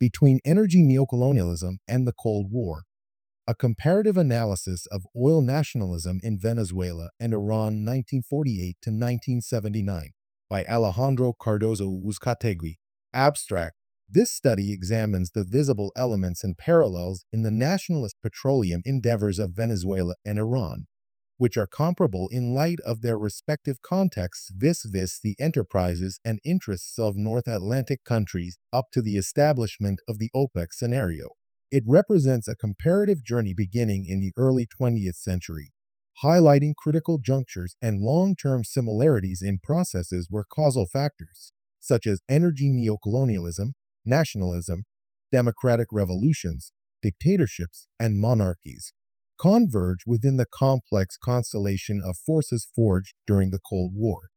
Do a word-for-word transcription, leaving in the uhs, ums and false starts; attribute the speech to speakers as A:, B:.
A: Between Energy Neocolonialism and the Cold War, a comparative analysis of oil nationalism in Venezuela and Iran nineteen forty-eight to nineteen seventy-nine by Alejandro Cardozo Uzcategui. Abstract. This study examines the visible elements and parallels in the nationalist petroleum endeavors of Venezuela and Iran, which are comparable in light of their respective contexts vis-a-vis the enterprises and interests of North Atlantic countries up to the establishment of the OPEC scenario. It represents a comparative journey beginning in the early twentieth century, highlighting critical junctures and long-term similarities in processes where causal factors, such as energy neocolonialism, nationalism, democratic revolutions, dictatorships, and monarchies, converge within the complex constellation of forces forged during the Cold War.